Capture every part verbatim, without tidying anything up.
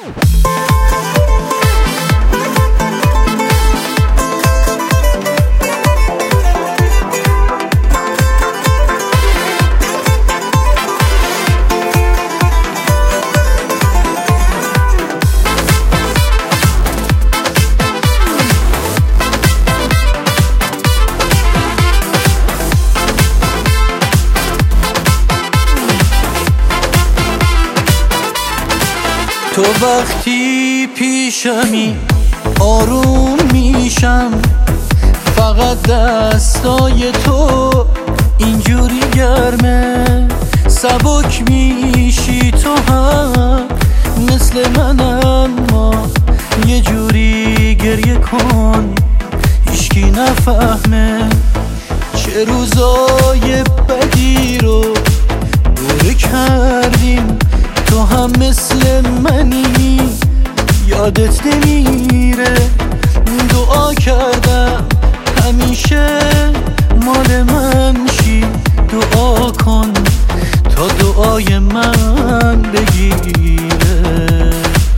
تو وقتی پیشمی آروم میشم، فقط دستای تو اینجوری گرمه. سبک میشی تو هم مثل من، اما یه جوری گریه کن هیچکی نفهمه. چه روزای بدی رو دوره کردیم، تو هم مثل منی یادت نمیره. دعا کردم همیشه مال من شی، دعا کن تا دعای من بگیره.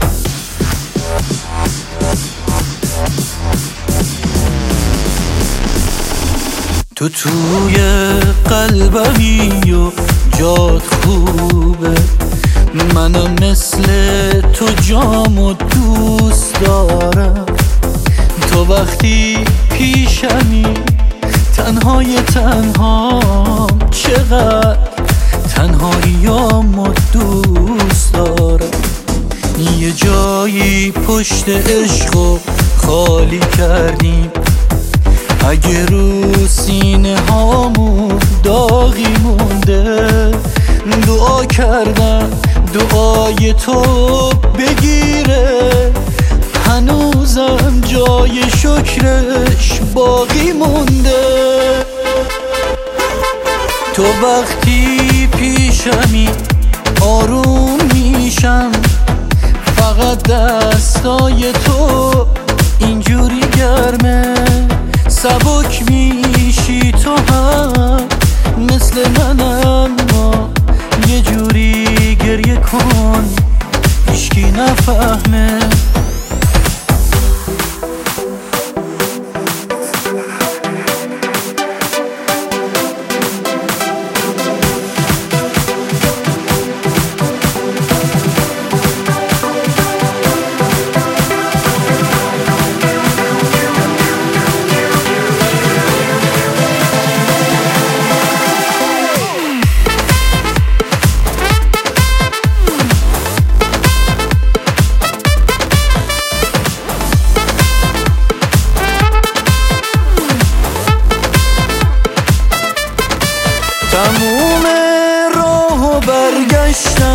تو توی قلبمی و جات خوبه، منم مثل تو جامو دوست دارم. تو وقتی پیشمی تنهای تنهام، چقدر تنهاییامو دوست دارم. یه جایی پشت عشقو خالی کردیم، اگه رو سینه هامون داغی مونده. دعا کردم دعای تو بگیره، هنوزم جای شکرش باقی مونده. تو وقتی پیشمی آروم میشم، فقط دستای تو اینجوری گرمه. سبک میشی تو هم مثل من، اما یه جوری گریه کن هیچکی نفهمه. تموم راهو برگشتم